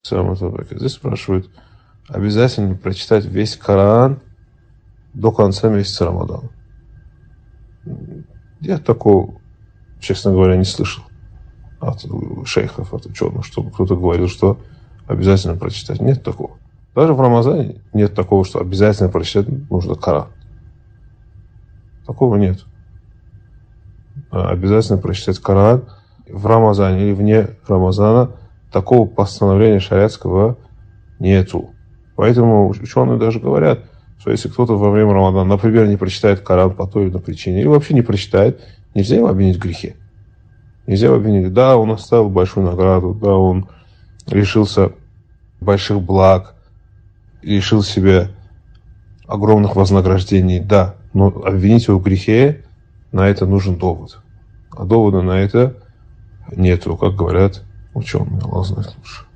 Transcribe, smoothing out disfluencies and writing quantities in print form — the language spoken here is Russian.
Здесь спрашивают, обязательно прочитать весь Коран до конца месяца Рамадана. Я такого, честно говоря, не слышал от шейхов, от ученых, чтобы кто-то говорил, что обязательно прочитать. Нет такого. Даже в Рамазане нет такого, что обязательно прочитать нужно Коран. Такого нет. Обязательно прочитать Коран в Рамазане или вне Рамазана. Такого постановления шариатского нету. Поэтому ученые даже говорят, что если кто-то во время Рамадана, например, не прочитает Коран по той или иной причине, или вообще не прочитает, нельзя его обвинить в грехе. Нельзя его обвинить. Да, он оставил большую награду, да, он лишился больших благ, лишил себя огромных вознаграждений, да, но обвинить его в грехе, на это нужен довод. А довода на это нету, как говорят ученые. Аллах знает лучше.